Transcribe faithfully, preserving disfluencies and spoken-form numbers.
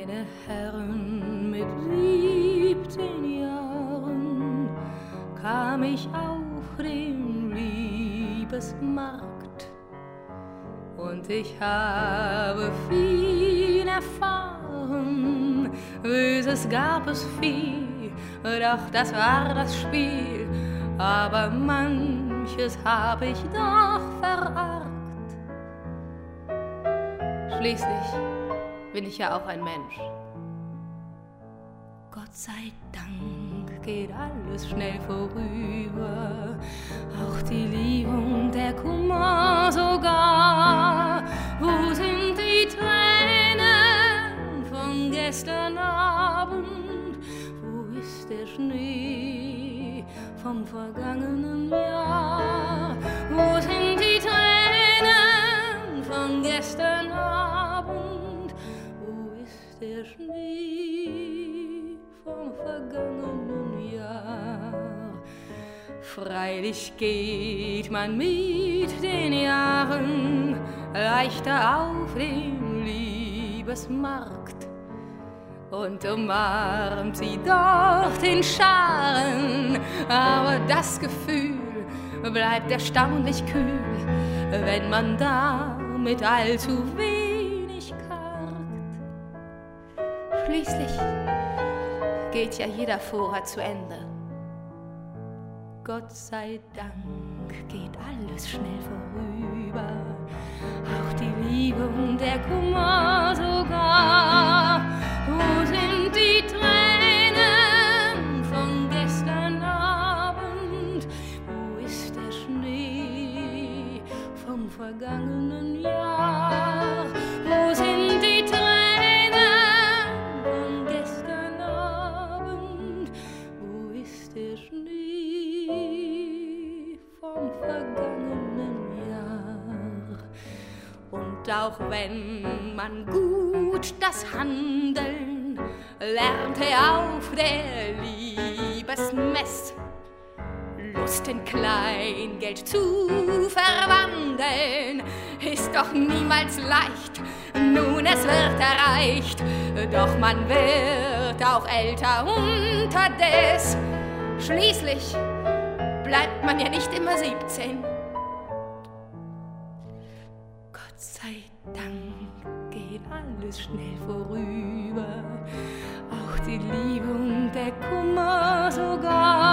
meine Herren, mit siebzehn Jahren kam ich auf den Liebesmarkt und ich habe viel erfahren. Böses gab es viel, doch das war das Spiel, aber manches habe ich doch verargt. Schließlich bin ich ja auch ein Mensch. Gott sei Dank geht alles schnell vorüber, auch die Liebe und der Kummer sogar. Wo sind die Tränen von gestern Abend? Wo ist der Schnee vom vergangenen Jahr? Wo sind die Tränen von gestern Abend? Wo ist der Schnee vom vergangenen Jahr? Freilich geht man mit den Jahren leichter auf den Liebesmarkt und umarmt sie dort in Scharen, aber das Gefühl bleibt erstaunlich kühl, wenn man da mit allzu wenig kargt. Schließlich geht ja jeder Vorrat zu Ende. Gott sei Dank geht alles schnell vorüber, auch die Liebe und der Kummer sogar. Wo sind die Tränen von gestern Abend? Wo ist der Schnee vom vergangenen Jahr? Wo sind die Tränen von gestern Abend? Wo ist der Schnee vom vergangenen Jahr? Und auch wenn man gut das Handeln lernte auf der Liebesmess, Lust in Kleingeld zu verwandeln, ist doch niemals leicht. Nun, es wird erreicht, doch man wird auch älter unterdes. Schließlich bleibt man ja nicht immer siebzehn. Gott sei Dank geht alles schnell vorüber, auch die Liebe und der Kummer sogar.